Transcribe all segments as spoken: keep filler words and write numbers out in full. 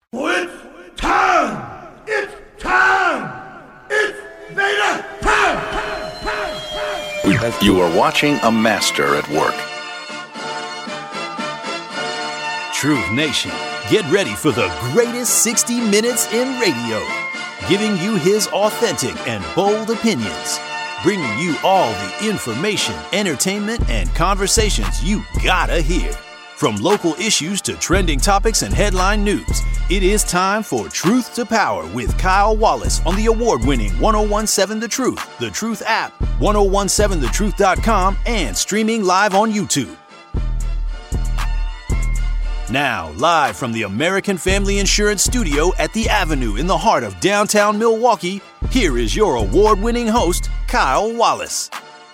It's time! It's time! It's Vader time! You are watching a master at work. Truth Nation, get ready for the greatest sixty minutes in radio, giving you his authentic and bold opinions, bringing you all the information, entertainment, and conversations you gotta hear. From local issues to trending topics and headline news, it is time for Truth to Power with Kyle Wallace on the award-winning ten seventeen The Truth, The Truth app, ten seventeen the truth dot com, and streaming live on YouTube. Now, live from the American Family Insurance Studio at The Avenue in the heart of downtown Milwaukee, here is your award-winning host, Kyle Wallace.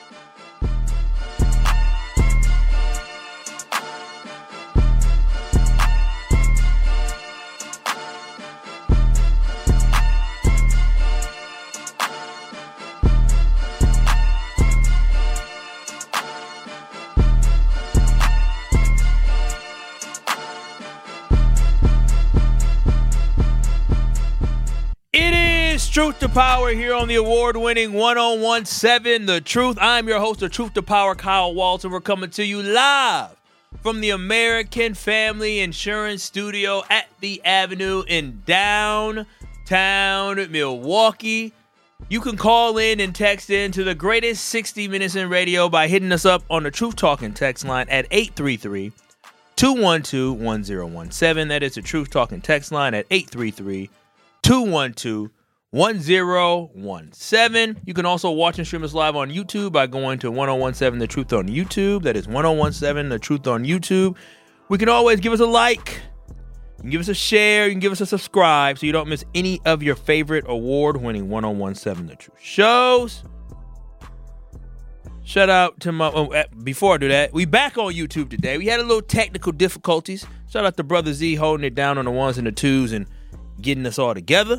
Truth to Power here on the award-winning ten seventeen The Truth. I'm your host of Truth to Power, Kyle Walton. We're coming to you live from the American Family Insurance Studio at The Avenue in downtown Milwaukee. You can call in and text in to the greatest sixty minutes in radio by hitting us up on the Truth Talking text line at eight three three, two one two, one zero one seven. That is the Truth Talking text line at eight three three, two one two, one zero one seven. You can also watch and stream us live on YouTube by going to ten seventeen The Truth on YouTube. That is ten seventeen The Truth on YouTube. We can always give us a like. You can give us a share. You can give us a subscribe so you don't miss any of your favorite award-winning ten seventeen The Truth shows. Shout out to my... Oh, before I do that, we back on YouTube today. We had a little technical difficulties. Shout out to Brother Z holding it down on the ones and the twos and getting us all together.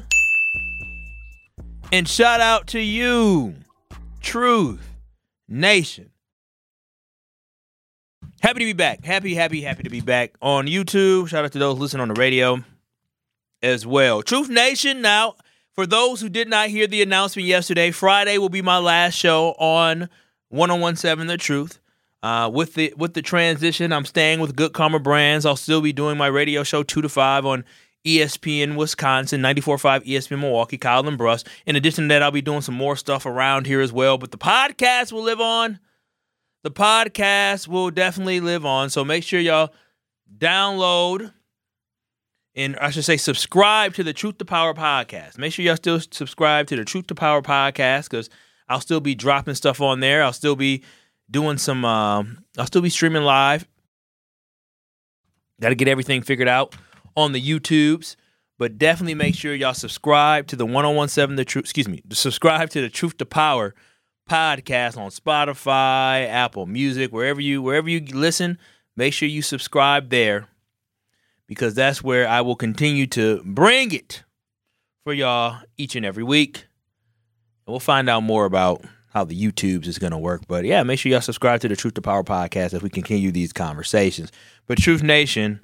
And shout out to you, Truth Nation. Happy to be back. Happy, happy, happy to be back on YouTube. Shout out to those listening on the radio as well. Truth Nation, now, for those who did not hear the announcement yesterday, Friday will be my last show on ten seventeen The Truth. Uh, with the with the transition, I'm staying with Good Karma Brands. I'll still be doing my radio show two to five on E S P N Wisconsin, ninety-four point five E S P N Milwaukee, Kyle and Bruss. In addition to that, I'll be doing some more stuff around here as well. But the podcast will live on. The podcast will definitely live on. So make sure y'all download and I should say subscribe to the Truth to Power podcast. Make sure y'all still subscribe to the Truth to Power podcast because I'll still be dropping stuff on there. I'll still be doing some, um, I'll still be streaming live. Got to get everything figured out on the YouTubes, but definitely make sure y'all subscribe to the ten seventeen The Truth, excuse me, subscribe to the Truth to Power podcast on Spotify, Apple Music, wherever you wherever you listen, make sure you subscribe there because that's where I will continue to bring it for y'all each and every week. And we'll find out more about how the YouTubes is going to work. But yeah, make sure y'all subscribe to the Truth to Power podcast as we continue these conversations. But Truth Nation,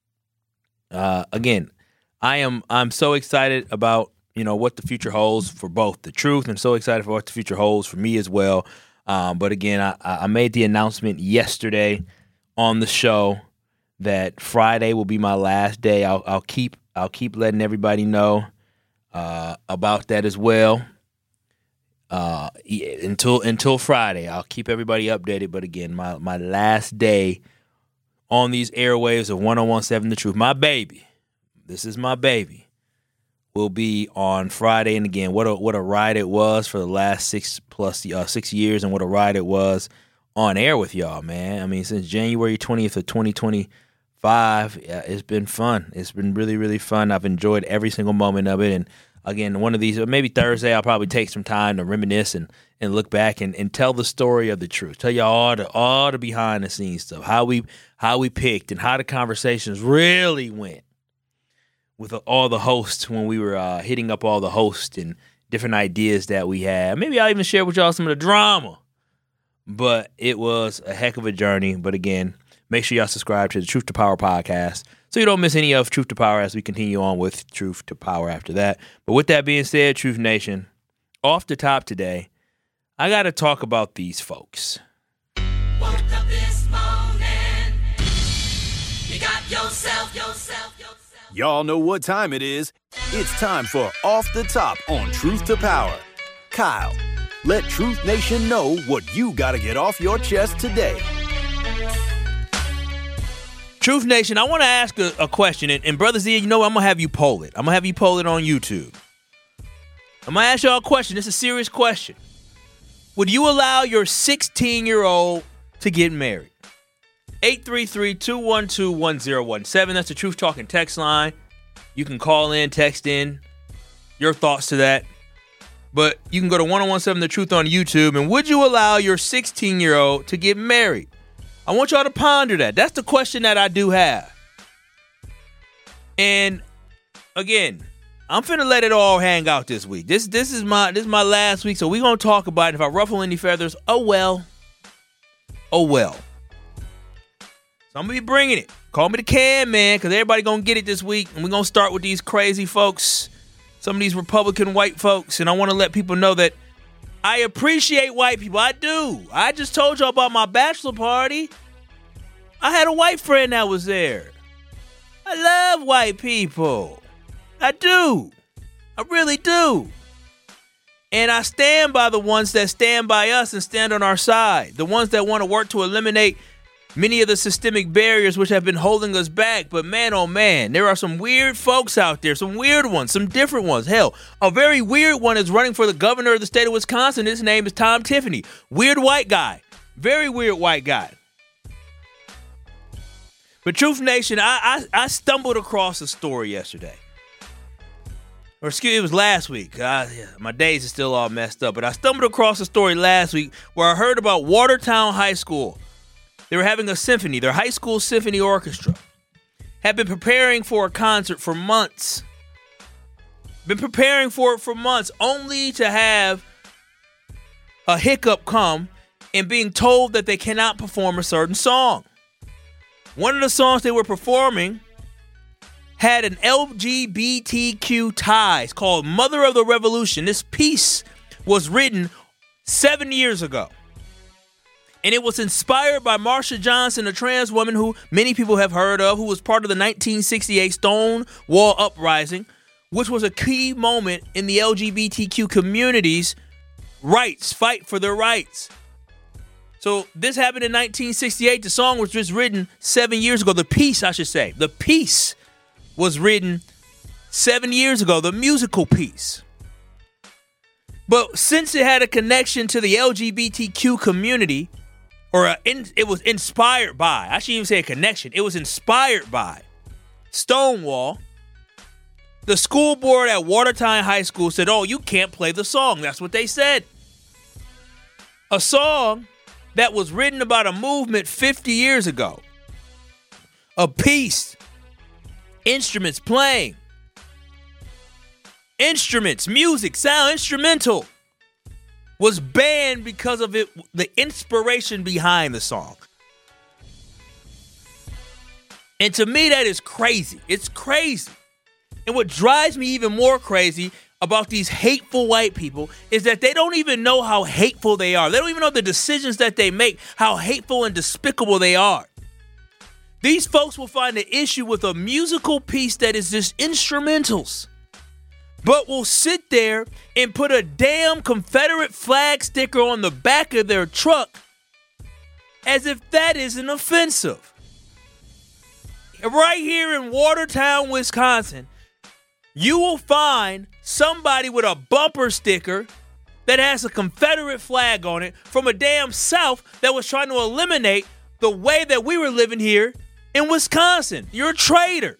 Uh, again, I am I'm so excited about, you know, what the future holds for both the Truth and so excited for what the future holds for me as well. Um, but again, I, I made the announcement yesterday on the show that Friday will be my last day. I'll, I'll keep I'll keep letting everybody know uh, about that as well. Uh, until until Friday, I'll keep everybody updated. But again, my my last day on these airwaves of ten seventeen The Truth, my baby, this is my baby, will be on Friday. And again, what a what a ride it was for the last six plus uh, six years, and what a ride it was on air with y'all, man. I mean, since January twentieth of twenty twenty-five, yeah, it's been fun. It's been really, really fun. I've enjoyed every single moment of it. And again, one of these, maybe Thursday, I'll probably take some time to reminisce and, and look back and, and tell the story of the Truth. Tell y'all all the all the behind the scenes stuff, how we how we picked and how the conversations really went with all the hosts when we were uh, hitting up all the hosts and different ideas that we had. Maybe I'll even share with y'all some of the drama. But it was a heck of a journey. But again, make sure y'all subscribe to the Truth to Power podcast so you don't miss any of Truth to Power as we continue on with Truth to Power after that. But with that being said, Truth Nation, off the top today, I got to talk about these folks. Woke up this morning, you got yourself, yourself, yourself. Y'all know what time it is. It's time for Off the Top on Truth to Power. Kyle, let Truth Nation know what you got to get off your chest today. Truth Nation, I want to ask a, a question. And, and Brother Z, you know what? I'm going to have you poll it. I'm going to have you poll it on YouTube. I'm going to ask y'all a question. It's a serious question. Would you allow your sixteen-year-old to get married? eight three three, two one two, one zero one seven. That's the Truth Talking text line. You can call in, text in your thoughts to that. But you can go to ten seventeen The Truth on YouTube. And would you allow your sixteen-year-old to get married? I want y'all to ponder that. That's the question that I do have. And again, I'm finna let it all hang out this week. This this is my this is my last week, so we're gonna talk about it. If I ruffle any feathers, oh well. Oh well. So I'm gonna be bringing it. Call me the can man, because everybody gonna get it this week. And we're gonna start with these crazy folks, some of these Republican white folks, and I want to let people know that I appreciate white people. I do. I just told y'all about my bachelor party. I had a white friend that was there. I love white people. I do. I really do. And I stand by the ones that stand by us and stand on our side. The ones that want to work to eliminate many of the systemic barriers which have been holding us back. But man, oh man, there are some weird folks out there, some weird ones, some different ones. Hell, a very weird one is running for the governor of the state of Wisconsin. His name is Tom Tiffany. Weird white guy. Very weird white guy. But Truth Nation, I, I, I stumbled across a story yesterday. Or excuse me, it was last week. I, my days are still all messed up. But I stumbled across a story last week where I heard about Watertown High School. They were having a symphony. Their high school symphony orchestra had been preparing for a concert for months. Been preparing for it for months, only to have a hiccup come and being told that they cannot perform a certain song. One of the songs they were performing had an L G B T Q ties called Mother of the Revolution. This piece was written seven years ago. And it was inspired by Marsha Johnson, a trans woman who many people have heard of, who was part of the nineteen sixty-eight Stonewall Uprising, which was a key moment in the L G B T Q community's rights, fight for their rights. So this happened in nineteen sixty-eight. The song was just written seven years ago. The piece, I should say. The piece was written seven years ago, the musical piece. But since it had a connection to the L G B T Q community, or a, in, it was inspired by, I shouldn't even say a connection, it was inspired by Stonewall, the school board at Watertown High School said, oh, you can't play the song. That's what they said. A song that was written about a movement fifty years ago. A piece. Instruments playing. Instruments, music, sound, instrumental. Was banned because of it, the inspiration behind the song. And to me, that is crazy. It's crazy. And what drives me even more crazy about these hateful white people is that they don't even know how hateful they are. They don't even know the decisions that they make, how hateful and despicable they are. These folks will find an issue with a musical piece that is just instrumentals, but will sit there and put a damn Confederate flag sticker on the back of their truck as if that isn't offensive. Right here in Watertown, Wisconsin, you will find somebody with a bumper sticker that has a Confederate flag on it from a damn South that was trying to eliminate the way that we were living here in Wisconsin. You're a traitor.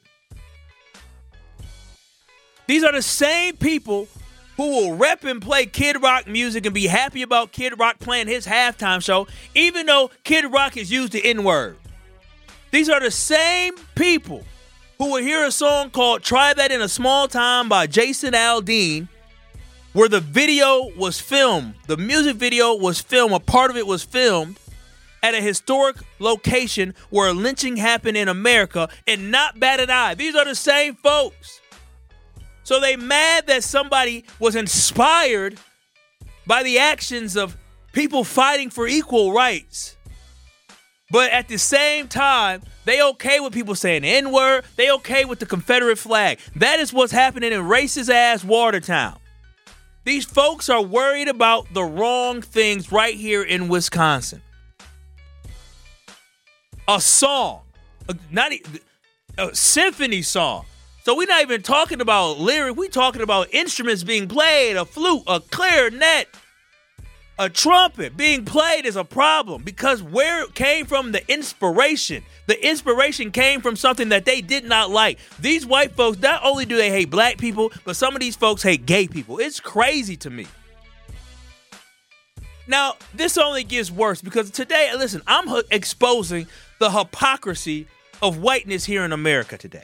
These are the same people who will rep and play Kid Rock music and be happy about Kid Rock playing his halftime show, even though Kid Rock has used the N-word. These are the same people who will hear a song called Try That in a Small Town by Jason Aldean, where the video was filmed. The music video was filmed. A part of it was filmed at a historic location where lynching happened in America and not bat an eye. These are the same folks. So they mad that somebody was inspired by the actions of people fighting for equal rights. But at the same time, they okay with people saying the N-word. They okay with the Confederate flag. That is what's happening in racist-ass Watertown. These folks are worried about the wrong things right here in Wisconsin. A song, a, not a, a symphony song. So we're not even talking about lyrics. We're talking about instruments being played, a flute, a clarinet, a trumpet being played is a problem because where it came from the inspiration, the inspiration came from something that they did not like. These white folks, not only do they hate black people, but some of these folks hate gay people. It's crazy to me. Now, this only gets worse because today, listen, I'm h- exposing the hypocrisy of whiteness here in America today.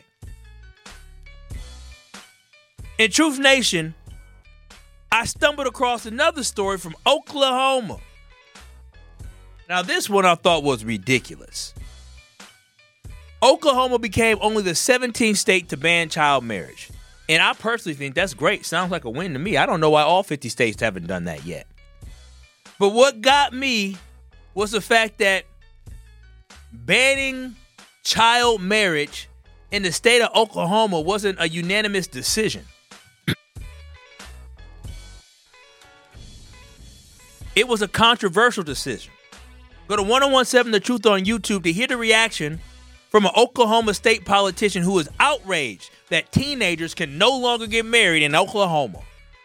In Truth Nation, I stumbled across another story from Oklahoma. Now, this one I thought was ridiculous. Oklahoma became only the seventeenth state to ban child marriage. And I personally think that's great. Sounds like a win to me. I don't know why all fifty states haven't done that yet. But what got me was the fact that banning child marriage in the state of Oklahoma wasn't a unanimous decision. It was a controversial decision. Go to ten seventeen The Truth on YouTube to hear the reaction from an Oklahoma state politician who is outraged that teenagers can no longer get married in Oklahoma.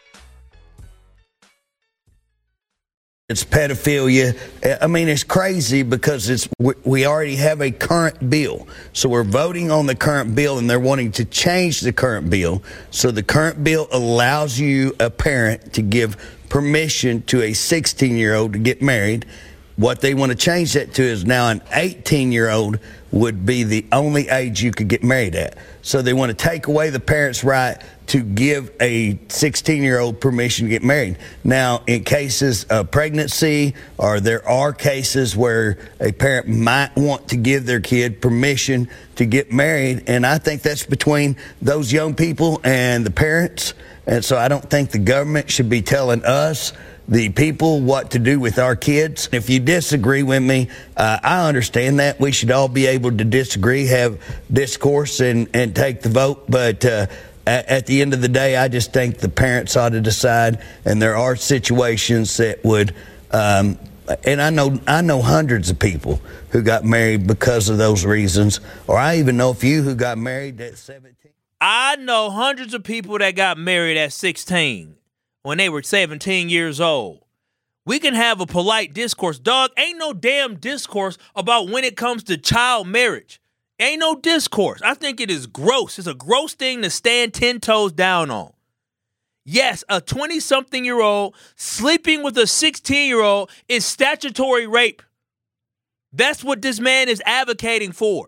It's pedophilia. I mean, it's crazy because it's we already have a current bill. So we're voting on the current bill and they're wanting to change the current bill. So the current bill allows you, a parent, to give permission to a sixteen-year-old to get married. What they want to change that to is now an eighteen-year-old would be the only age you could get married at. So they want to take away the parent's right to give a sixteen-year-old permission to get married. Now, in cases of pregnancy, or there are cases where a parent might want to give their kid permission to get married, and I think that's between those young people and the parents. And so I don't think the government should be telling us, the people, what to do with our kids. If you disagree with me, uh, I understand that. We should all be able to disagree, have discourse, and, and take the vote. But uh, at, at the end of the day, I just think the parents ought to decide. And there are situations that would, um, and I know I know hundreds of people who got married because of those reasons. Or I even know a few who got married at seventeen. I know hundreds of people that got married at sixteen. When they were seventeen years old. We can have a polite discourse. Dog, ain't no damn discourse about when it comes to child marriage. Ain't no discourse. I think it is gross. It's a gross thing to stand ten toes down on. Yes, a twenty-something-year-old sleeping with a sixteen-year-old is statutory rape. That's what this man is advocating for.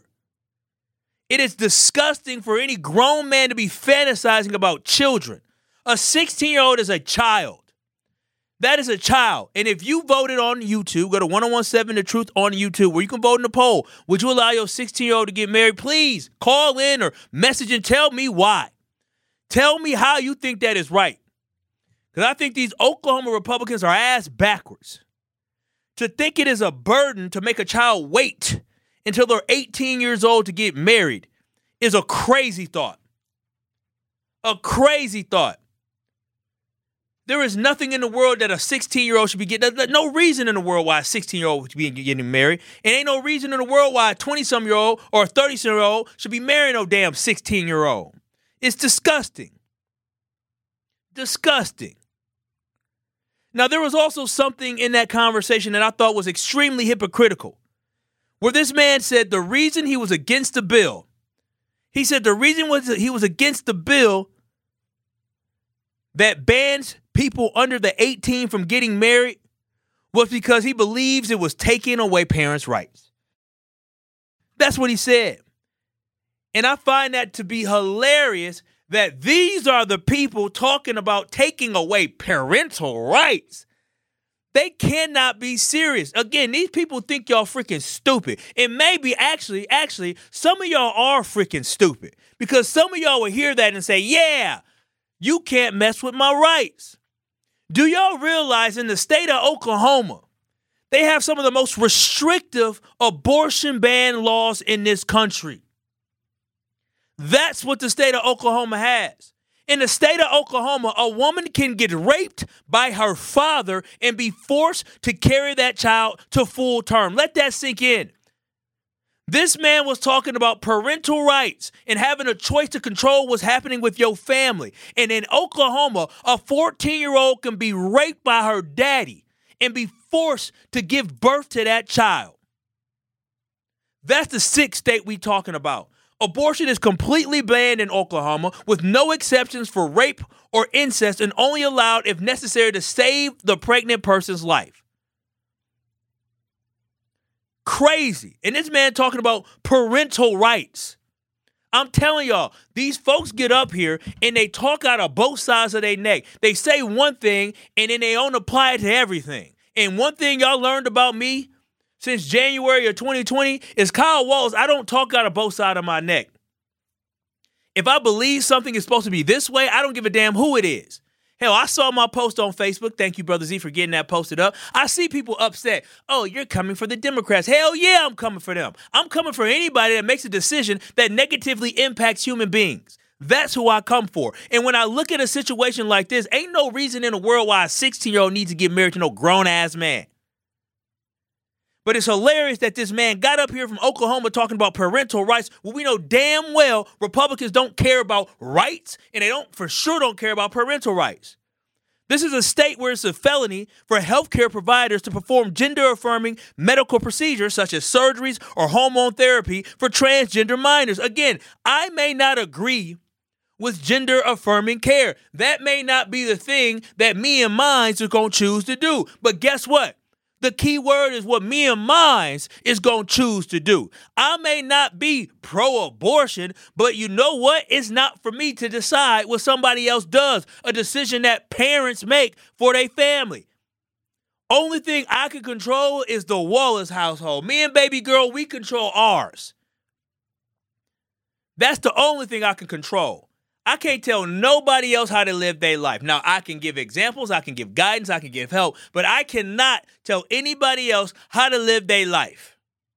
It is disgusting for any grown man to be fantasizing about children. A sixteen-year-old is a child. That is a child. And if you voted on YouTube, go to ten seventeen The Truth on YouTube, where you can vote in the poll. Would you allow your sixteen-year-old to get married? Please call in or message and tell me why. Tell me how you think that is right. Because I think these Oklahoma Republicans are ass backwards. To think it is a burden to make a child wait until they're eighteen years old to get married is a crazy thought. A crazy thought. There is nothing in the world that a sixteen-year-old should be getting. There's no reason in the world why a sixteen-year-old should be getting married. And ain't no reason in the world why a twenty-some-year-old or a thirty-some-year-old should be marrying no damn sixteen-year-old. It's disgusting. Disgusting. Now, there was also something in that conversation that I thought was extremely hypocritical, where this man said the reason he was against the bill, he said the reason was he was against the bill that bans people under the eighteen from getting married was because he believes it was taking away parents' rights. That's what he said. And I find that to be hilarious that these are the people talking about taking away parental rights. They cannot be serious. Again, these people think y'all freaking stupid. And maybe actually, actually, some of y'all are freaking stupid because some of y'all will hear that and say, yeah, you can't mess with my rights. Do y'all realize in the state of Oklahoma, they have some of the most restrictive abortion ban laws in this country? That's what the state of Oklahoma has. In the state of Oklahoma, a woman can get raped by her father and be forced to carry that child to full term. Let that sink in. This man was talking about parental rights and having a choice to control what's happening with your family. And in Oklahoma, a fourteen-year-old can be raped by her daddy and be forced to give birth to that child. That's the sick state we talking about. Abortion is completely banned in Oklahoma with no exceptions for rape or incest and only allowed if necessary to save the pregnant person's life. Crazy. And this man talking about parental rights. I'm telling y'all, these folks get up here and they talk out of both sides of their neck. They say one thing and then they don't apply it to everything. And one thing y'all learned about me since January of twenty twenty is Kyle Wallace. I don't talk out of both sides of my neck. If I believe something is supposed to be this way, I don't give a damn who it is. Hell, I saw my post on Facebook. Thank you, Brother Z, for getting that posted up. I see people upset. Oh, you're coming for the Democrats. Hell yeah, I'm coming for them. I'm coming for anybody that makes a decision that negatively impacts human beings. That's who I come for. And when I look at a situation like this, ain't no reason in the world why a sixteen-year-old needs to get married to no grown-ass man. But it's hilarious that this man got up here from Oklahoma talking about parental rights when we know damn well Republicans don't care about rights and they don't for sure don't care about parental rights. This is a state where it's a felony for healthcare providers to perform gender-affirming medical procedures such as surgeries or hormone therapy for transgender minors. Again, I may not agree with gender-affirming care. That may not be the thing that me and mine are going to choose to do. But guess what? The key word is what me and mine is going to choose to do. I may not be pro-abortion, but you know what? It's not for me to decide what somebody else does, a decision that parents make for their family. Only thing I can control is the Wallace household. Me and baby girl, we control ours. That's the only thing I can control. I can't tell nobody else how to live their life. Now, I can give examples, I can give guidance, I can give help, but I cannot tell anybody else how to live their life.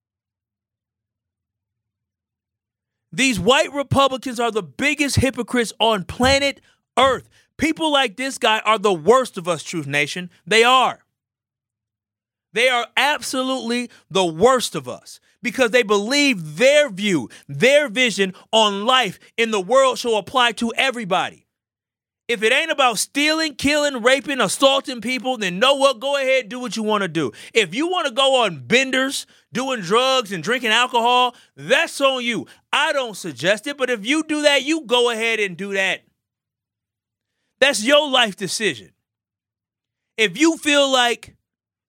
These white Republicans are the biggest hypocrites on planet Earth. People like this guy are the worst of us, Truth Nation. They are. They are absolutely the worst of us. Because they believe their view, their vision on life in the world shall apply to everybody. If it ain't about stealing, killing, raping, assaulting people, then know what? Go ahead, do what you want to do. If you want to go on benders, doing drugs and drinking alcohol, that's on you. I don't suggest it, but if you do that, you go ahead and do that. That's your life decision. If you feel like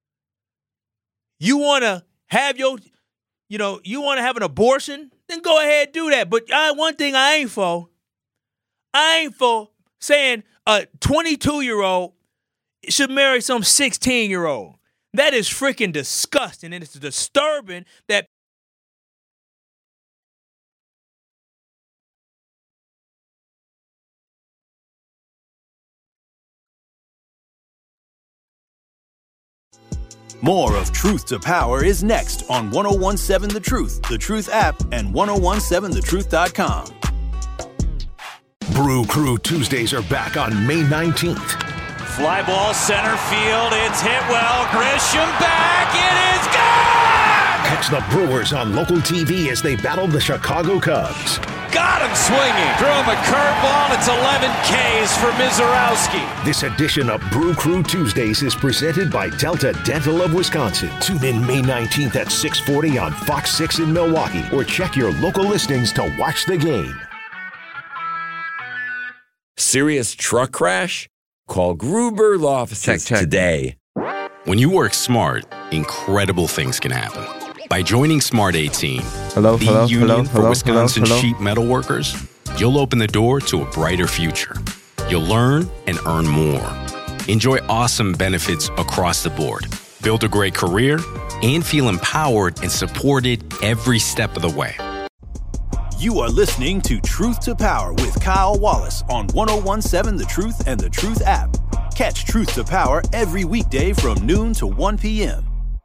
you want to have your... You know, you want to have an abortion? Then go ahead, do that. But I, one thing I ain't for, I ain't for saying a twenty-two-year-old should marry some sixteen-year-old. That is freaking disgusting, and it's disturbing that More of Truth to Power is next on ten seventeen The Truth, The Truth app, and ten seventeen the truth dot com. Brew Crew Tuesdays are back on May nineteenth. Fly ball center field. It's hit well. Grisham back. It is gone! Catch the Brewers on local T V as they battle the Chicago Cubs. Got him swinging. Threw him a curveball. It's eleven Ks for Mizorowski. This edition of Brew Crew Tuesdays is presented by Delta Dental of Wisconsin. Tune in May nineteenth at six forty on Fox six in Milwaukee or check your local listings to watch the game. Serious truck crash? Call Gruber Law Offices check, check. today. When you work smart, incredible things can happen. By joining Smart eighteen, hello, the hello, Union hello, for hello, Wisconsin hello, hello. Sheet Metal Workers, you'll open the door to a brighter future. You'll learn and earn more. enjoy awesome benefits across the board, build a great career, and feel empowered and supported every step of the way. You are listening to Truth to Power with Kyle Wallace on one oh one seven The Truth and The Truth app. Catch Truth to Power every weekday from noon to one p.m.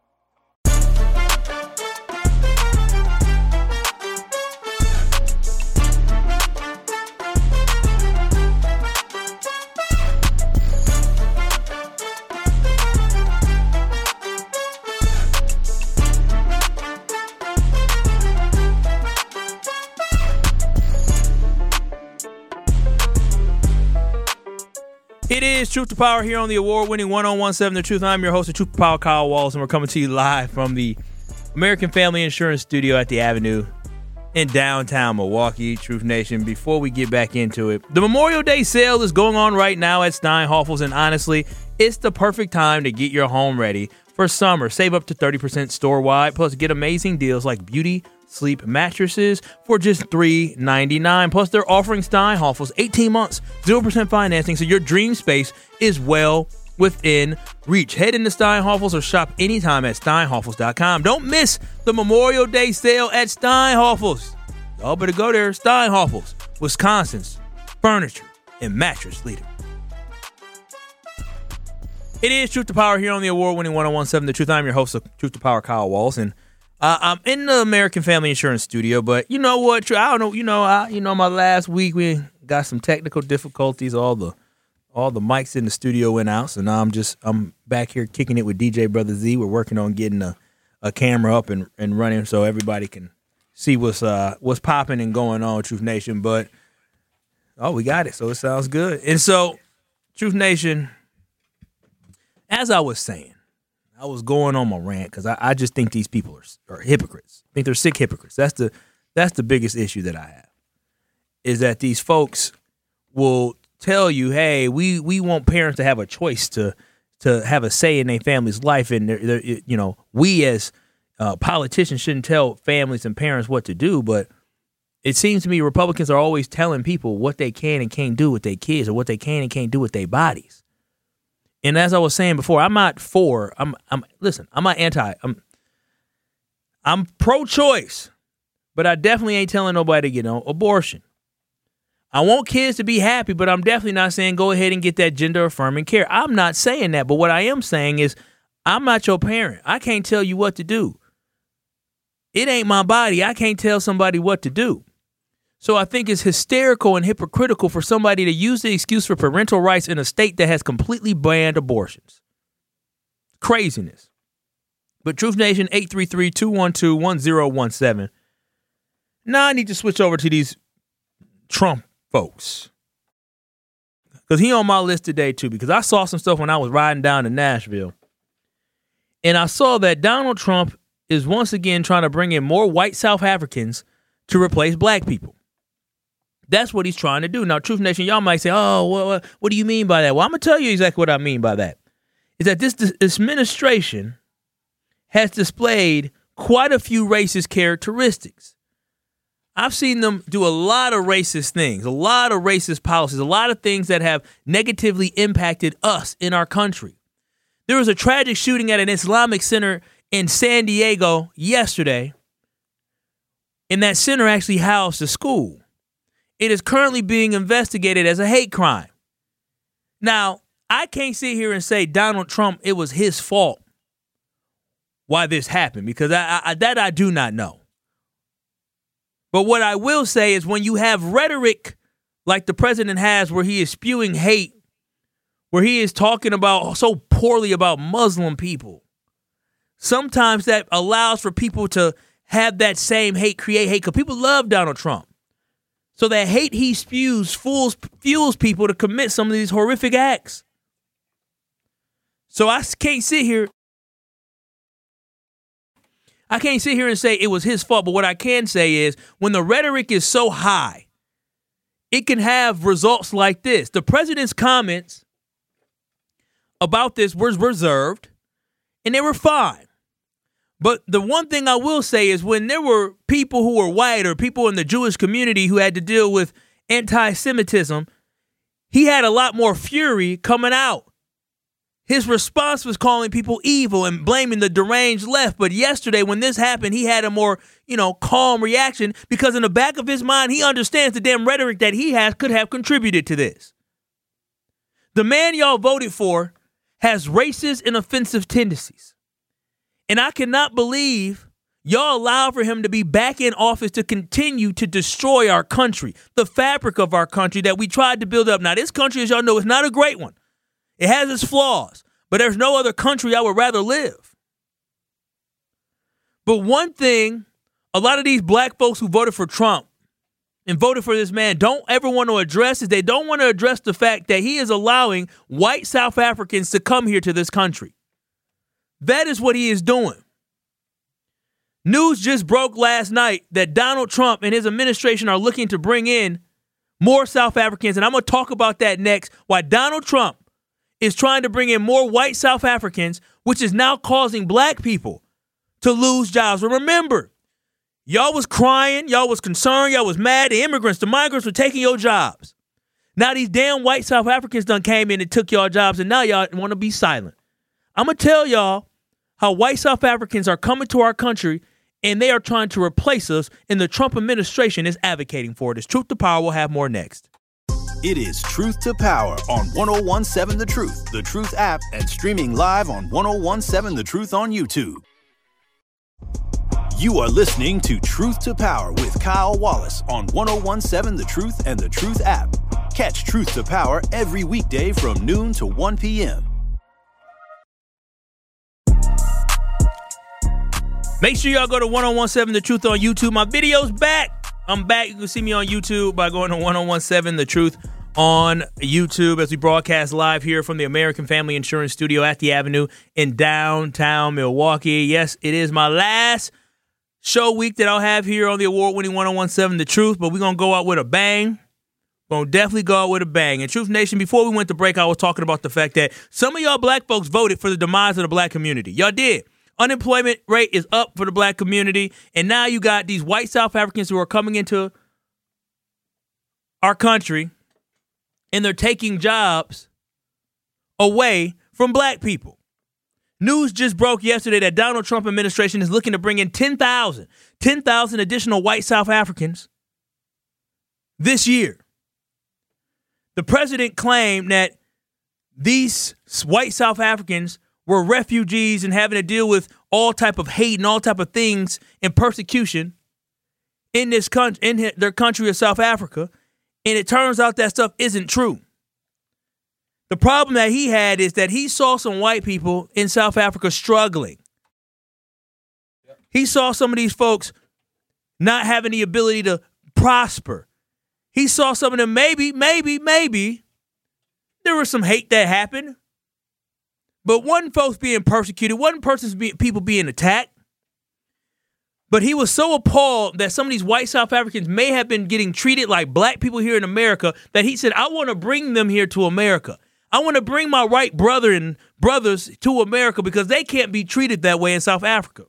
It is Truth to Power here on the award-winning one oh one seven The Truth. I'm your host of Truth to Power, Kyle Wallace, and we're coming to you live from the American Family Insurance Studio at the Avenue in downtown Milwaukee. Truth Nation, before we get back into it, the Memorial Day sale is going on right now at Steinhafels, and honestly, it's the perfect time to get your home ready for summer. Save up to thirty percent store-wide, plus get amazing deals like beauty sleep mattresses for just three ninety-nine. Plus, they're offering Steinhafels eighteen months, zero percent financing, so your dream space is well within reach. Head into Steinhafels or shop anytime at steinhafels dot com. Don't miss the Memorial Day sale at Steinhafels. Y'all better go there. Steinhafels, Wisconsin's furniture and mattress leader. It is Truth to Power here on the award-winning one oh one seven The Truth. I'm your host of Truth to Power, Kyle Wallace, and Uh, I'm in the American Family Insurance Studio, but you know what? I don't know. You know, I, you know, my last week we got some technical difficulties. All the, all the mics in the studio went out, so now I'm just I'm back here kicking it with D J Brother Z. We're working on getting a, a camera up and, and running so everybody can see what's uh what's popping and going on, Truth Nation. But oh, we got it, so it sounds good. And so, Truth Nation, as I was saying, I was going on my rant because I, I just think these people are, are hypocrites. I think they're sick hypocrites. That's the that's the biggest issue that I have, is that these folks will tell you, hey, we we want parents to have a choice to to have a say in their family's life, and they're, they're, you know, we as uh, politicians shouldn't tell families and parents what to do. But it seems to me Republicans are always telling people what they can and can't do with their kids, or what they can and can't do with their bodies. And as I was saying before, I'm not for, I'm, I'm, listen, I'm not anti, I'm, I'm pro-choice, but I definitely ain't telling nobody to get an abortion. I want kids to be happy, but I'm definitely not saying go ahead and get that gender-affirming care. I'm not saying that, but what I am saying is I'm not your parent. I can't tell you what to do. It ain't my body. I can't tell somebody what to do. So I think it's hysterical and hypocritical for somebody to use the excuse for parental rights in a state that has completely banned abortions. Craziness. But Truth Nation, eight three three, two one two, one zero one seven. Now I need to switch over to these Trump folks, because he on my list today too, because I saw some stuff when I was riding down to Nashville. And I saw that Donald Trump is once again trying to bring in more white South Africans to replace black people. That's what he's trying to do. Now, Truth Nation, y'all might say, oh, well, what do you mean by that? Well, I'm going to tell you exactly what I mean by that. Is that this, this administration has displayed quite a few racist characteristics. I've seen them do a lot of racist things, a lot of racist policies, a lot of things that have negatively impacted us in our country. There was a tragic shooting at an Islamic center in San Diego yesterday, and that center actually housed a school. It is currently being investigated as a hate crime. Now, I can't sit here and say Donald Trump, it was his fault why this happened, because I, I, that I do not know. But what I will say is when you have rhetoric like the president has, where he is spewing hate, where he is talking about so poorly about Muslim people, sometimes that allows for people to have that same hate, create hate, because people love Donald Trump. So that hate he spews fools, fuels people to commit some of these horrific acts. So I can't sit here. I can't sit here and say it was his fault, but what I can say is when the rhetoric is so high, it can have results like this. The president's comments about this were reserved, and they were fine. But the one thing I will say is when there were people who were white or people in the Jewish community who had to deal with anti-Semitism, he had a lot more fury coming out his response was calling people evil and blaming the deranged left. But yesterday, when this happened, he had a more, you know, calm reaction because in the back of his mind, he understands the damn rhetoric that he has could have contributed to this. The man y'all voted for has racist and offensive tendencies. And I cannot believe y'all allow for him to be back in office to continue to destroy our country, the fabric of our country that we tried to build up. Now, this country, as y'all know, is not a great one. It has its flaws, but there's no other country I would rather live. But one thing, a lot of these black folks who voted for Trump and voted for this man don't ever want to address is they don't want to address the fact that he is allowing white South Africans to come here to this country. That is what he is doing. News just broke last night that Donald Trump and his administration are looking to bring in more South Africans, and I'm going to talk about that next, why Donald Trump is trying to bring in more white South Africans, which is now causing black people to lose jobs. But remember, y'all was crying, y'all was concerned, y'all was mad. The immigrants, the migrants were taking your jobs. Now these damn white South Africans done came in and took y'all jobs, and now y'all want to be silent. I'm going to tell y'all how white South Africans are coming to our country, and they are trying to replace us, and the Trump administration is advocating for it. It's Truth to Power. We'll have more next. It is Truth to Power on one oh one seven The Truth, The Truth app, and streaming live on one oh one seven The Truth on YouTube. You are listening to Truth to Power with Kyle Wallace on one oh one seven The Truth and The Truth app. Catch Truth to Power every weekday from noon to one p.m. Make sure y'all go to one oh one seven The Truth on YouTube. My video's back. I'm back. You can see me on YouTube by going to one oh one seven The Truth on YouTube as we broadcast live here from the American Family Insurance Studio at the Avenue in downtown Milwaukee. Yes, it is my last show week that I'll have here on the award-winning one oh one seven The Truth, but we're going to go out with a bang. We're going to definitely go out with a bang. And Truth Nation, before we went to break, I was talking about the fact that some of y'all black folks voted for the demise of the black community. Y'all did. Unemployment rate is up for the black community, and now you got these white South Africans who are coming into our country, and they're taking jobs away from black people. News just broke yesterday that Donald Trump administration is looking to bring in ten thousand, ten thousand additional white South Africans this year. The president claimed that these white South Africans were refugees and having to deal with all type of hate and all type of things and persecution in this country, in their country of South Africa. And it turns out that stuff isn't true. The problem that he had is that he saw some white people in South Africa struggling. He saw some of these folks not having the ability to prosper. He saw some of them, maybe, maybe, maybe, there was some hate that happened. But wasn't folks being persecuted, wasn't persons being, people being attacked. But he was so appalled that some of these white South Africans may have been getting treated like black people here in America that he said, I want to bring them here to America. I want to bring my white brother and brothers to America because they can't be treated that way in South Africa.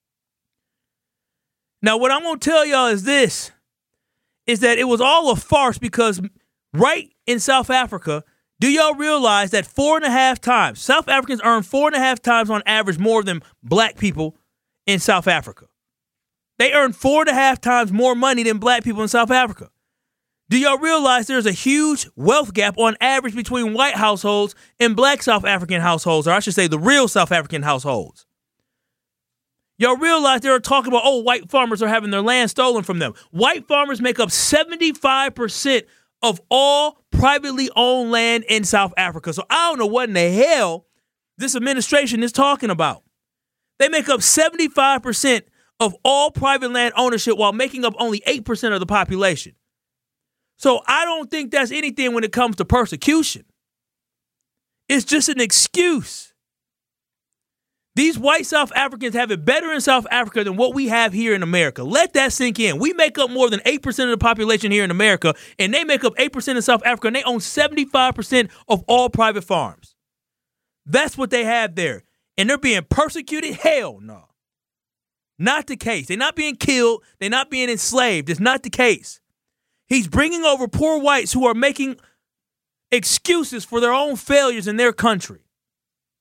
Now, what I'm going to tell y'all is this, is that it was all a farce because right in South Africa, do y'all realize that four and a half times, South Africans earn four and a half times on average more than black people in South Africa? They earn four and a half times more money than black people in South Africa. Do y'all realize there's a huge wealth gap on average between white households and black South African households, or I should say the real South African households? Y'all realize they were talking about, oh, white farmers are having their land stolen from them. White farmers make up seventy-five percent of all privately owned land in South Africa. So I don't know what in the hell this administration is talking about. They make up seventy-five percent of all private land ownership while making up only eight percent of the population. So I don't think that's anything when it comes to persecution. It's just an excuse. These white South Africans have it better in South Africa than what we have here in America. Let that sink in. We make up more than eight percent of the population here in America, and they make up eight percent in South Africa, and they own seventy-five percent of all private farms. That's what they have there. And they're being persecuted? Hell no. Not the case. They're not being killed. They're not being enslaved. It's not the case. He's bringing over poor whites who are making excuses for their own failures in their country.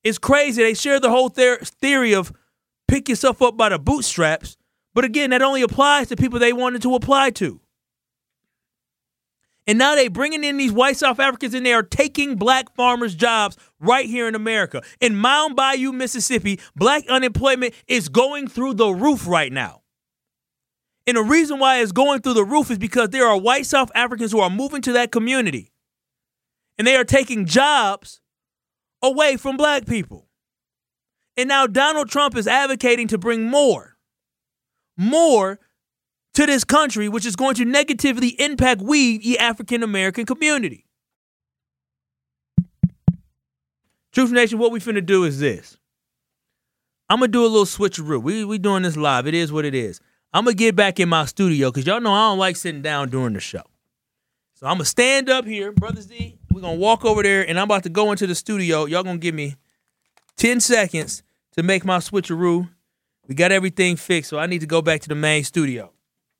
It's crazy. They share the whole ther- theory of pick yourself up by the bootstraps. But again, that only applies to people they wanted to apply to. And now they bringing in these white South Africans and they are taking black farmers' jobs right here in America. In Mound Bayou, Mississippi, black unemployment is going through the roof right now. And the reason why it's going through the roof is because there are white South Africans who are moving to that community. And they are taking jobs away from black people. And now Donald Trump is advocating to bring more, more to this country, which is going to negatively impact we, the African-American community. Truth Nation, what we finna do is this. I'm going to do a little switcheroo. We we doing this live. It is what it is. I'm going to get back in my studio because y'all know I don't like sitting down during the show. So I'm going to stand up here, Brother Z. We're going to walk over there, and I'm about to go into the studio. Y'all going to give me ten seconds to make my switcheroo. We got everything fixed, so I need to go back to the main studio.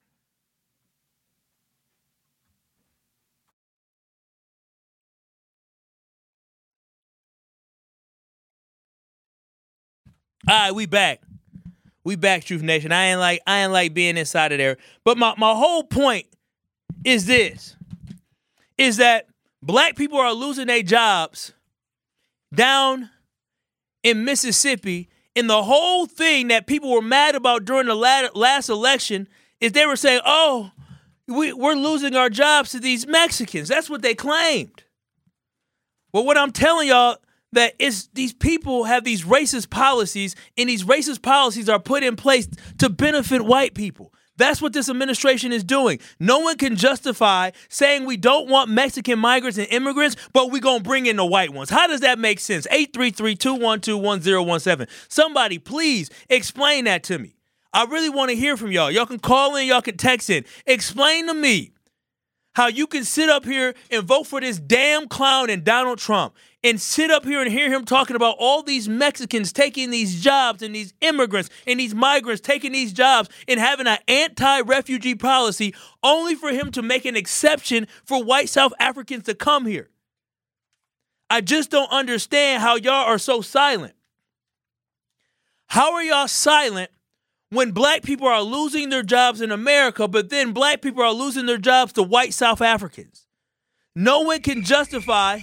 All right, we back. We back, Truth Nation. I ain't like I ain't like being inside of there. But my, my whole point is this, is that black people are losing their jobs down in Mississippi. And the whole thing that people were mad about during the last election is they were saying, oh, we, we're losing our jobs to these Mexicans. That's what they claimed. Well, what I'm telling y'all, that is these people have these racist policies, and these racist policies are put in place to benefit white people. That's what this administration is doing. No one can justify saying we don't want Mexican migrants and immigrants, but we're going to bring in the white ones. How does that make sense? eight three three, two one two, one zero one seven. Somebody, please explain that to me. I really want to hear from y'all. Y'all can call in, y'all can text in. Explain to me how you can sit up here and vote for this damn clown and Donald Trump and sit up here and hear him talking about all these Mexicans taking these jobs and these immigrants and these migrants taking these jobs and having an anti-refugee policy only for him to make an exception for white South Africans to come here. I just don't understand how y'all are so silent. How are y'all silent when black people are losing their jobs in America, but then black people are losing their jobs to white South Africans? No one can justify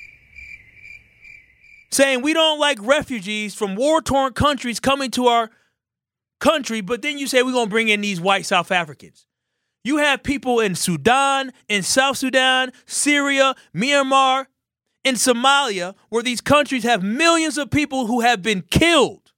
saying we don't like refugees from war-torn countries coming to our country, but then you say we're going to bring in these white South Africans. You have people in Sudan, in South Sudan, Syria, Myanmar, and Somalia, where these countries have millions of people who have been killed.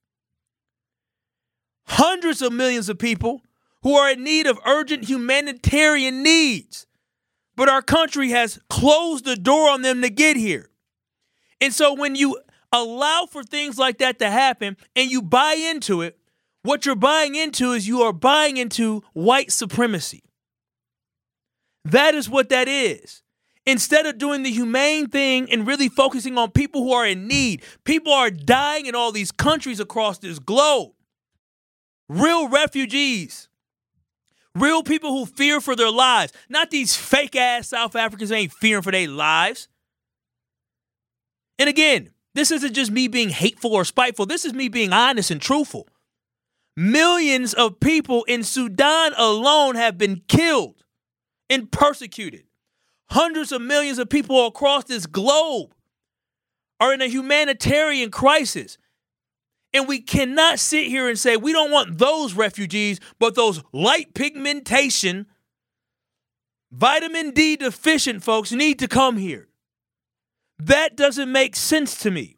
Hundreds of millions of people who are in need of urgent humanitarian needs. But our country has closed the door on them to get here. And so when you allow for things like that to happen and you buy into it, what you're buying into is you are buying into white supremacy. That is what that is. Instead of doing the humane thing and really focusing on people who are in need, people are dying in all these countries across this globe. Real refugees. Real people who fear for their lives. Not these fake-ass South Africans ain't fearing for their lives. And again, this isn't just me being hateful or spiteful. This is me being honest and truthful. Millions of people in Sudan alone have been killed and persecuted. Hundreds of millions of people across this globe are in a humanitarian crisis. And we cannot sit here and say we don't want those refugees, but those light pigmentation, vitamin D deficient folks need to come here. That doesn't make sense to me.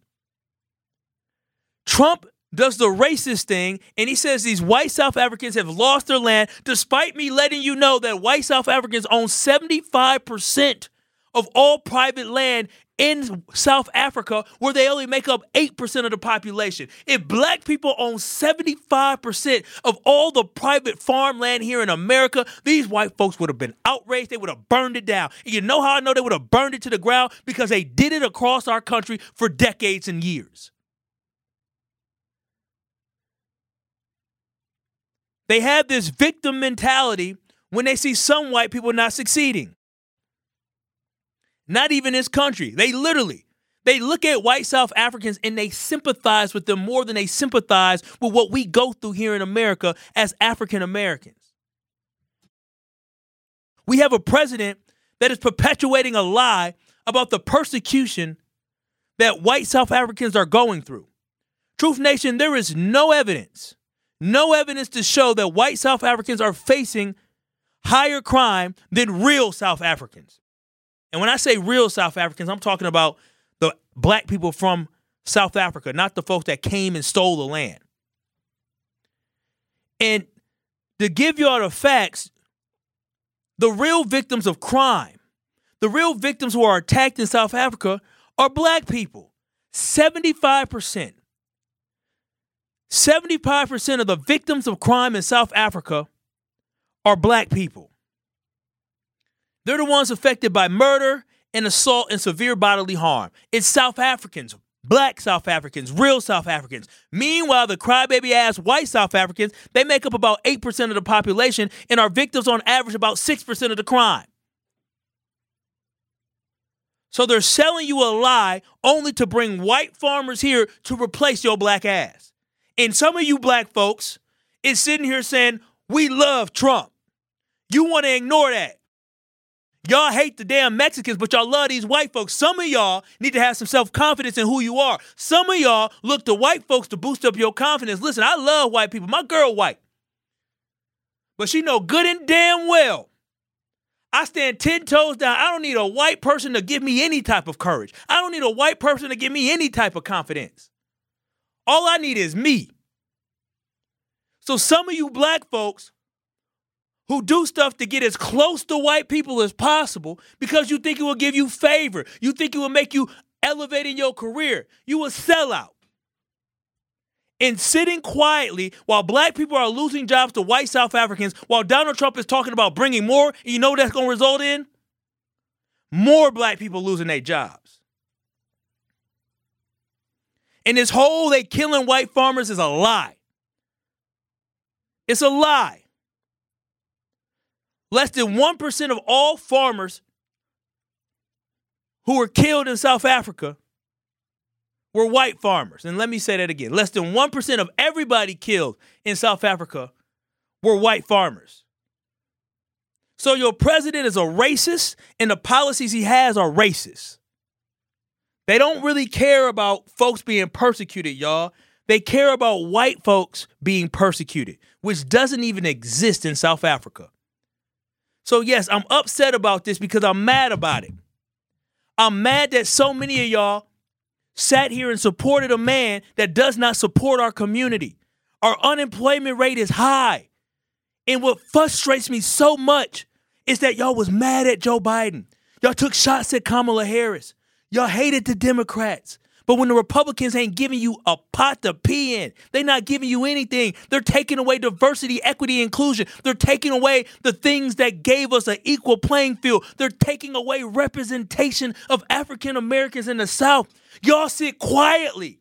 Trump does the racist thing, and he says these white South Africans have lost their land, despite me letting you know that white South Africans own seventy-five percent of all private land in South Africa, where they only make up eight percent of the population. If black people own seventy-five percent of all the private farmland here in America, these white folks would have been outraged. They would have burned it down. And you know how I know they would have burned it to the ground? Because they did it across our country for decades and years. They have this victim mentality when they see some white people not succeeding. Not even this country. They literally, They look at white South Africans and they sympathize with them more than they sympathize with what we go through here in America as African Americans. We have a president that is perpetuating a lie about the persecution that white South Africans are going through. Truth Nation, there is no evidence, no evidence to show that white South Africans are facing higher crime than real South Africans. And when I say real South Africans, I'm talking about the black people from South Africa, not the folks that came and stole the land. And to give you all the facts, the real victims of crime, the real victims who are attacked in South Africa are black people. seventy-five percent. seventy-five percent of the victims of crime in South Africa are black people. They're the ones affected by murder and assault and severe bodily harm. It's South Africans, black South Africans, real South Africans. Meanwhile, the crybaby ass white South Africans, they make up about eight percent of the population and are victims on average about six percent of the crime. So they're selling you a lie only to bring white farmers here to replace your black ass. And some of you black folks is sitting here saying, we love Trump. You want to ignore that. Y'all hate the damn Mexicans, but y'all love these white folks. Some of y'all need to have some self-confidence in who you are. Some of y'all look to white folks to boost up your confidence. Listen, I love white people. My girl white. But she know good and damn well I stand ten toes down. I don't need a white person to give me any type of courage. I don't need a white person to give me any type of confidence. All I need is me. So some of you black folks who do stuff to get as close to white people as possible because you think it will give you favor, you think it will make you elevate in your career, you a sellout. And sitting quietly while black people are losing jobs to white South Africans, while Donald Trump is talking about bringing more, and you know what that's going to result in? More black people losing their jobs. And this whole they killing white farmers is a lie. It's a lie. Less than one percent of all farmers who were killed in South Africa were white farmers. And let me say that again. Less than one percent of everybody killed in South Africa were white farmers. So your president is a racist and the policies he has are racist. They don't really care about folks being persecuted, y'all. They care about white folks being persecuted, which doesn't even exist in South Africa. So yes, I'm upset about this because I'm mad about it. I'm mad that so many of y'all sat here and supported a man that does not support our community. Our unemployment rate is high. And what frustrates me so much is that y'all was mad at Joe Biden. Y'all took shots at Kamala Harris. Y'all hated the Democrats. But when the Republicans ain't giving you a pot to pee in, they're not giving you anything. They're taking away diversity, equity, inclusion. They're taking away the things that gave us an equal playing field. They're taking away representation of African Americans in the South. Y'all sit quietly.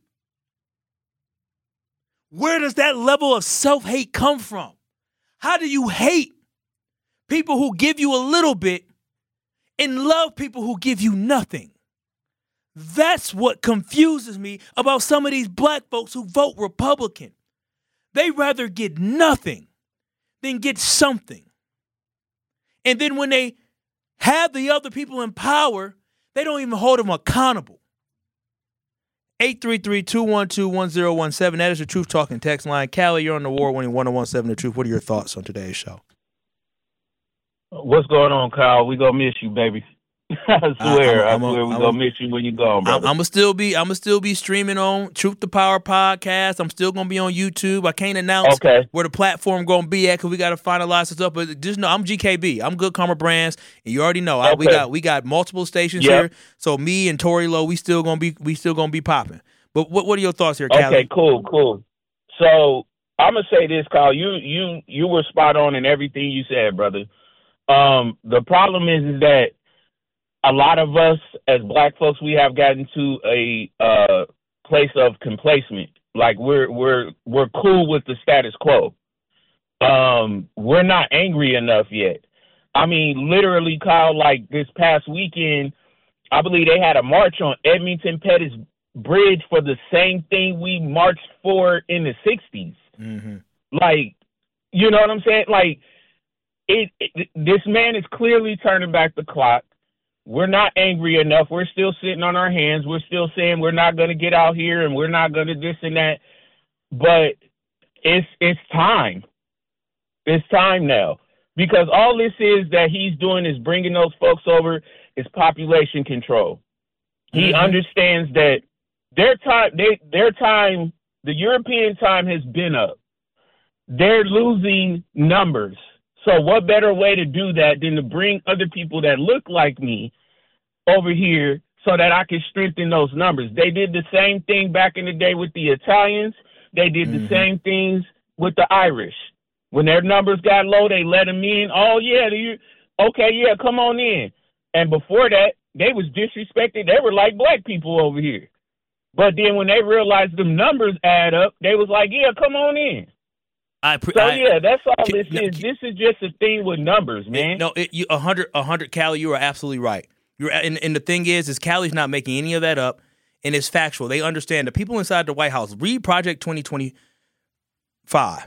Where does that level of self-hate come from? How do you hate people who give you a little bit and love people who give you nothing? That's what confuses me about some of these black folks who vote Republican. They rather get nothing than get something. And then when they have the other people in power, they don't even hold them accountable. eight three three, two one two, one zero one seven. That is the Truth Talking text line. Callie, you're on the award-winning one oh one seven The Truth. What are your thoughts on today's show? What's going on, Kyle? We gonna miss you, baby. I swear, I, I'm, I'm I swear, we're gonna miss you when you're gone, brother. I'm gonna still be, I'm gonna still be streaming on Truth to Power podcast. I'm still gonna be on YouTube. I can't announce okay. where the platform gonna be at because we gotta finalize this up. But just know, I'm G K B. I'm Good Karma Brands, and you already know okay. I, we got we got multiple stations yep. here. So me and Tory Lowe, we still gonna be, we still gonna be popping. But what what are your thoughts here, Callie? Okay, cool, cool. So I'm gonna say this, Kyle. You you you were spot on in everything you said, brother. Um, the problem is, is that a lot of us as black folks, we have gotten to a uh, place of complacement. Like we're we're we're cool with the status quo. Um, we're not angry enough yet. I mean, literally, Kyle. Like this past weekend, I believe they had a march on Edmonton Pettus Bridge for the same thing we marched for in the sixties. Mm-hmm. Like, you know what I'm saying? Like, it, it. This man is clearly turning back the clock. We're not angry enough. We're still sitting on our hands. We're still saying we're not going to get out here and we're not going to this and that. But it's it's time. It's time now. Because all this is that he's doing is bringing those folks over is population control. He Mm-hmm. understands that their time, they, their time, the European time has been up. They're losing numbers. So what better way to do that than to bring other people that look like me over here so that I can strengthen those numbers? They did the same thing back in the day with the Italians. They did Mm-hmm. the same things with the Irish. When their numbers got low, they let them in. Oh, yeah, you, okay, yeah, come on in. And before that, they was disrespected. They were like black people over here. But then when they realized them numbers add up, they was like, yeah, come on in. I pre- So, I, yeah, that's all can, this no, is. This is just a thing with numbers, man. It, no, it, you, one hundred, one hundred, Callie, you are absolutely right. You're, and, and the thing is, is Callie's not making any of that up, and it's factual. They understand the people inside the White House. Read Project twenty twenty-five.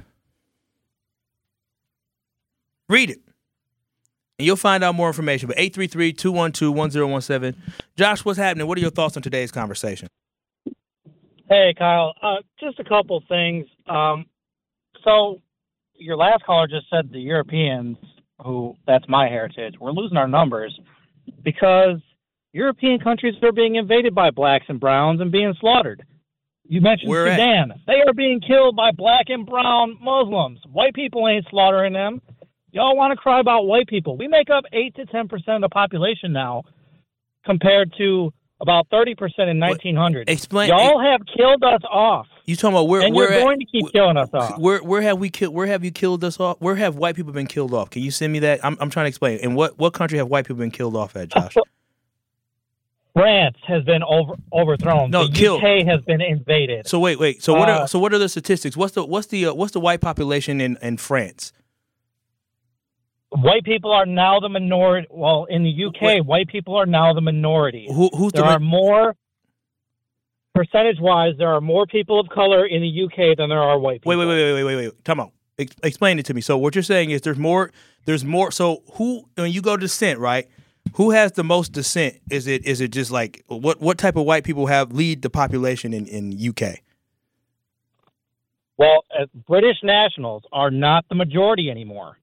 Read it, and you'll find out more information. But eight three three, two one two, one zero one seven. Josh, what's happening? What are your thoughts on today's conversation? Hey, Kyle. Uh, just a couple things. Um, so your last caller just said the Europeans, who that's my heritage, we're losing our numbers because European countries are being invaded by blacks and browns and being slaughtered. You mentioned Where at? Sudan. They are being killed by black and brown Muslims. White people ain't slaughtering them. Y'all want to cry about white people. We make up eight to ten percent of the population now compared to about thirty percent in nineteen hundred. Explain. Y'all have killed us off. You talking about where? And where you're at, going to keep killing us off. Where where have we killed? Where have you killed us off? Where have white people been killed off? Can you send me that? I'm I'm trying to explain. And what what country have white people been killed off at, Josh? France has been over, overthrown. No, the killed. U K has been invaded. So wait, wait. So what Uh, are so what are the statistics? What's the what's the uh, what's the white population in, in France? White people are now the minority. Well, in the U K, Wait. white people are now the minority. Who who's there the are more, percentage-wise, there are more people of color in the U K than there are white people. Wait, wait, wait, wait, wait, wait, wait. Come on. Ex- explain it to me. So what you're saying is there's more. There's more. So who when you go descent, right? Who has the most descent? Is it is it just like what what type of white people have lead the population in in U K? Well, uh, British nationals are not the majority anymore.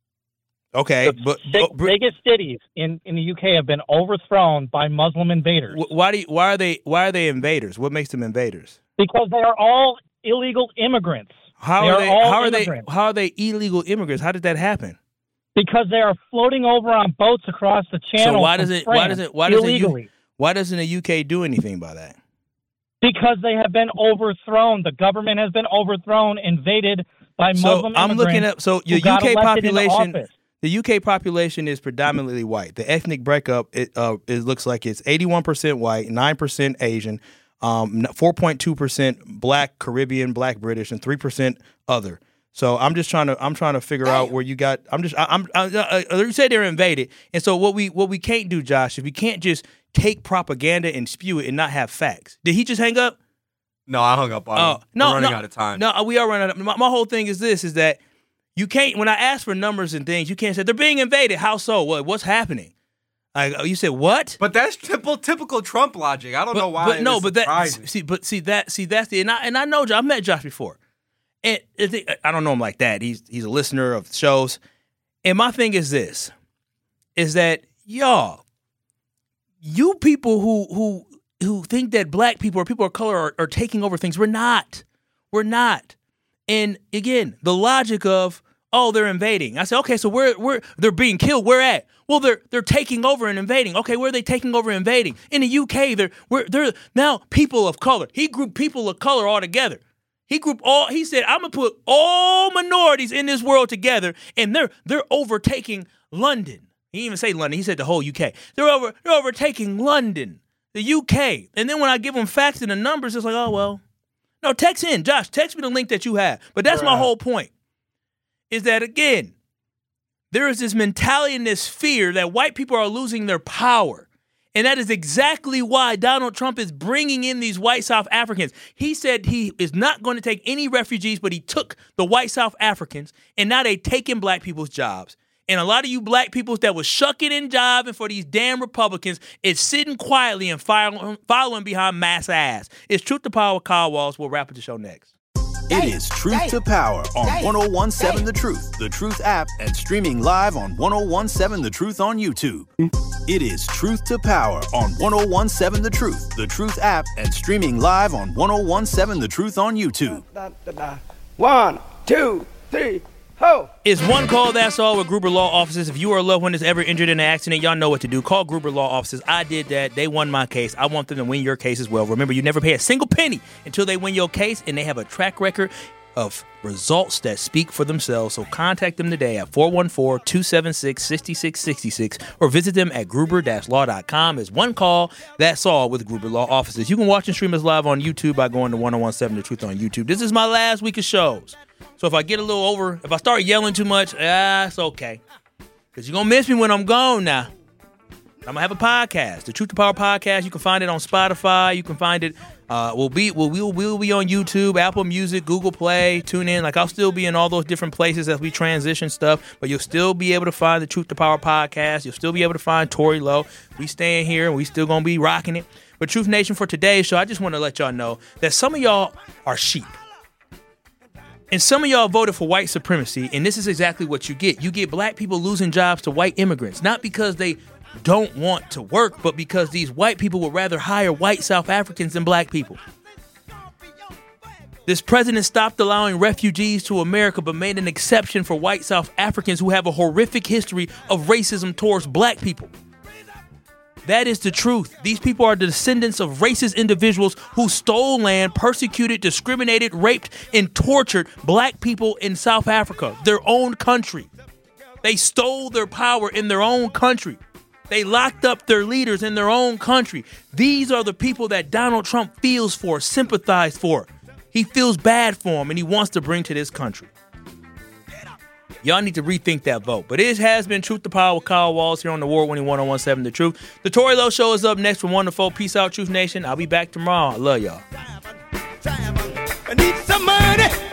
Okay, The but, six but Brit- biggest cities in, in the U K have been overthrown by Muslim invaders wh- why do you, why are they why are they invaders? What makes them invaders? because they are all illegal immigrants. How They are are they? all How are they? immigrants. How are they illegal immigrants? How did that happen? Because they are floating over on boats across the channel. So why from does it? France Why does it? Why does illegally? it? Why doesn't the U K do anything by that? Because they have been overthrown. The government has been overthrown, invaded by So Muslim I'm immigrants looking up. So your who got U K elected into population, office. the U K population is predominantly white. The ethnic breakup, it uh, it looks like it's eighty-one percent white, nine percent Asian, um, four point two percent Black, Caribbean, Black, British, and three percent other. So I'm just trying to I'm trying to figure out where you got. I'm just I, I'm I, I, you say they're invaded, and so what we what we can't do, Josh, is we can't just take propaganda and spew it and not have facts. Did he just hang up? No, I hung up on Oh him. no, We're running no, out of time. No, we are running out. My, my whole thing is this: is that you can't. When I ask for numbers and things, you can't say they're being invaded. How so? What? What's happening? Like you said, what? But that's typical typical Trump logic. I don't But, know why. but no, it's but that surprising. see, but see that see that's the and I and I know I've met Josh before, and I think- I don't know him like that. He's he's a listener of shows, and my thing is this: is that y'all, you people who who who think that black people or people of color are, are taking over things, we're not, we're not. And again, the logic of oh they're invading. I said okay, so we're we're they're being killed. Where at? Well, they're they're taking over and invading. Okay, where are they taking over and invading? In the U K, they're we're they're now people of color. He grouped people of color all together. He grouped all. He said, "I'm gonna put all minorities in this world together, and they're they're overtaking London." He didn't even say London. He said the whole U K. They're over they're overtaking London, the U K. And then when I give them facts and the numbers, it's like, oh well. No, text in, Josh. Text me the link that you have. But that's my whole point. Is that again? There is this mentality and this fear that white people are losing their power. And that is exactly why Donald Trump is bringing in these white South Africans. He said he is not going to take any refugees, but he took the white South Africans, and now they taking black people's jobs. And a lot of you black people that was shucking and jiving for these damn Republicans is sitting quietly and following, following behind mass ass. It's Truth to Power with Kyle Walls. We'll wrap up the show next. It is Truth to Power on ten seventeen The Truth, The Truth app, and streaming live on ten seventeen The Truth on YouTube. It is Truth to Power on ten seventeen The Truth, The Truth app, and streaming live on ten seventeen The Truth on YouTube. One, two, three, ho! It's one call, that's all, with Gruber Law Offices. If you or a loved one is ever injured in an accident, y'all know what to do. Call Gruber Law Offices. I did that. They won my case. I want them to win your case as well. Remember, you never pay a single penny until they win your case, and they have a track record of results that speak for themselves. So contact them today at four one four, two seven six, six six six six or visit them at gruber dash law dot com. It's one call, that's all, with Gruber Law Offices. You can watch and stream us live on YouTube by going to ten seventeen The Truth on YouTube. This is my last week of shows. So if I get a little over, if I start yelling too much, ah, it's okay. Because you're going to miss me when I'm gone now. I'm going to have a podcast, the Truth to Power podcast. You can find it on Spotify. You can find it, uh, we'll be, we'll, we'll, we'll be on YouTube, Apple Music, Google Play, tune in. Like, I'll still be in all those different places as we transition stuff, but you'll still be able to find the Truth to Power podcast. You'll still be able to find Tory Lowe. We staying here, and we still going to be rocking it. But Truth Nation, for today's show, I just want to let y'all know that some of y'all are sheep. And some of y'all voted for white supremacy, and this is exactly what you get. You get black people losing jobs to white immigrants, not because they don't want to work, but because these white people would rather hire white South Africans than black people. This president stopped allowing refugees to America, but made an exception for white South Africans who have a horrific history of racism towards black people. That is the truth. These people are the descendants of racist individuals who stole land, persecuted, discriminated, raped, and tortured black people in South Africa, their own country. They stole their power in their own country. They locked up their leaders in their own country. These are the people that Donald Trump feels for, sympathizes for. He feels bad for them, and he wants to bring to this country. Y'all need to rethink that vote. But it has been Truth to Power with Kyle Walls here on the award-winning ten seventeen The Truth. The Tory Lowe Show is up next from one to four. Peace out, Truth Nation. I'll be back tomorrow. I love y'all. I need some money.